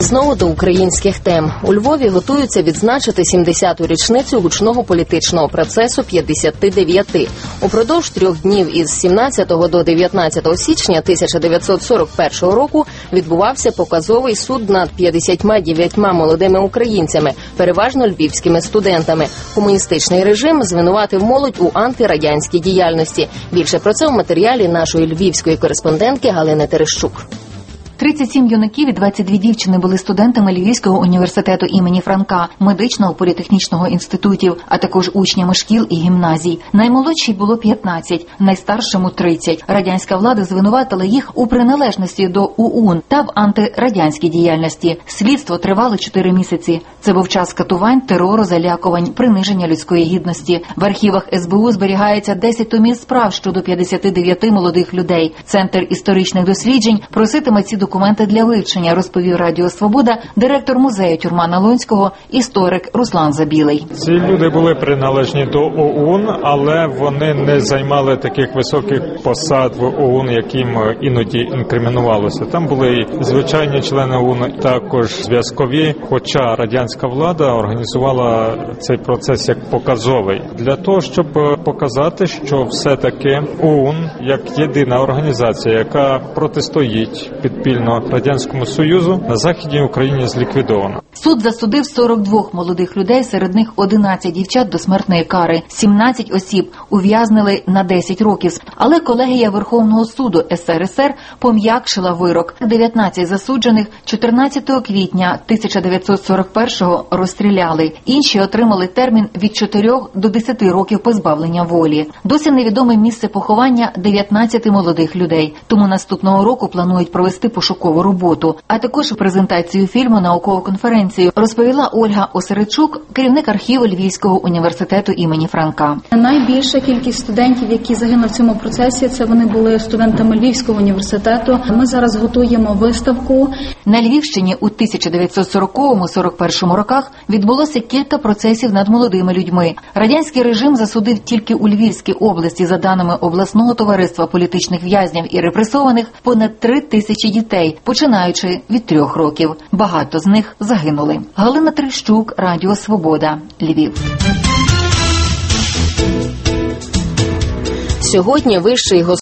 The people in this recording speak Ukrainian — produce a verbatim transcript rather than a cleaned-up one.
І знову до українських тем. У Львові готуються відзначити сімдесяту річницю гучного політичного процесу п'ятдесят дев'ять. Упродовж трьох днів із сімнадцятого до дев'ятнадцятого січня тисяча дев'ятсот сорок першого року відбувався показовий суд над п'ятдесятьма дев'ятьма молодими українцями, переважно львівськими студентами. Комуністичний режим звинуватив молодь у антирадянській діяльності. Більше про це в матеріалі нашої львівської кореспондентки Галини Терещук. тридцять сім юнаків і двадцять дві дівчини були студентами Львівського університету імені Франка, медичного політехнічного інститутів, а також учнями шкіл і гімназій. Наймолодшій було п'ятнадцять, найстаршому – тридцять. Радянська влада звинуватила їх у приналежності до ОУН та в антирадянській діяльності. Слідство тривало чотири місяці. Це був час катувань, терору, залякувань, приниження людської гідності. В архівах ес бе у зберігається десять томів справ щодо п'ятдесят дев'ять молодих людей. Центр історичних досліджень проситиме ці документи для вивчення, розповів Радіо Свобода директор музею Тюрмана Лонського, історик Руслан Забілий. Ці люди були приналежні до ОУН, але вони не займали таких високих посад в ОУН, яким іноді інкримінувалося. Там були і звичайні члени ОУН, також зв'язкові, хоча радянська влада організувала цей процес як показовий. Для того, щоб показати, що все-таки ОУН, як єдина організація, яка протистоїть підпільно Радянському Союзу, на Західній Україні зліквідовано. Суд засудив сорок двох молодих людей, серед них одинадцять дівчат до смертної кари. сімнадцять осіб ув'язнили на десять років. Але колегія Верховного суду ес ер ес ер пом'якшила вирок. дев'ятнадцять засуджених чотирнадцятого квітня тисяча дев'ятсот сорок першого розстріляли. Інші отримали термін від чотирьох до десяти років позбавлення волі. Досі невідоме місце поховання дев'ятнадцяти молодих людей. Тому наступного року планують провести пошукову роботу. А також презентацію фільму «Наукову конференцію» розповіла Ольга Осеречук, керівник архіву Львівського університету імені Франка. Найбільша кількість студентів, які загинули в цьому процесі, це вони були студентами Львівського університету. Ми зараз готуємо виставку. На Львівщині у тисяча дев'ятсот сорокому — сорок першому роках відбулося кілька процесів над молодими людьми. Радянський режим засудив тільки у Львівській області, за даними обласного товариства політичних в'язнів і репресованих, понад три тисячі дітей, починаючи від трьох років. Багато з них загинули. Галина Терещук, Радіо Свобода, Львів. Сьогодні Вищий